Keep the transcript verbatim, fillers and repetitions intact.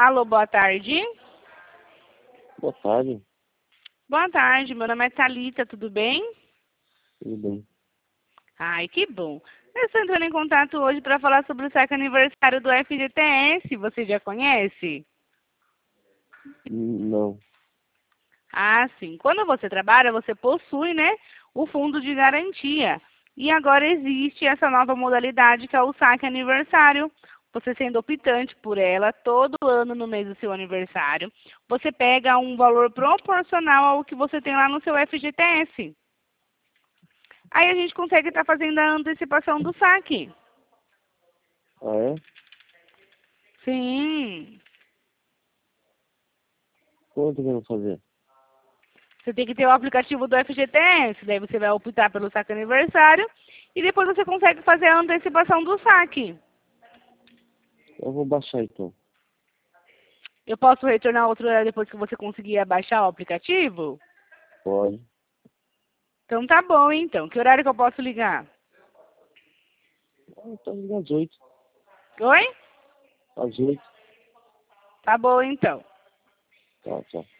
Alô, boa tarde. Boa tarde. Boa tarde, meu nome é Thalita, tudo bem? Tudo bem? Ai, que bom. Eu estou entrando em contato hoje para falar sobre o saque aniversário do F G T S. Você já conhece? Hum, Não. Ah, sim. Quando você trabalha, você possui, né, o fundo de garantia. E agora existe essa nova modalidade que é o saque aniversário. Você sendo optante por ela, todo ano no mês do seu aniversário, você pega um valor proporcional ao que você tem lá no seu F G T S. Aí a gente consegue estar fazendo a antecipação do saque. Ah, é? Sim. Quanto que eu vou fazer? Você tem que ter o aplicativo do F G T S. Daí você vai optar pelo saque aniversário. E depois você consegue fazer a antecipação do saque. Eu vou baixar então. Eu posso retornar outro horário depois que você conseguir baixar o aplicativo? Pode. Então tá bom, então. Que horário que eu posso ligar? Ah, tá às oito. Oi? Às oito. Tá bom, então. Tá, tchau.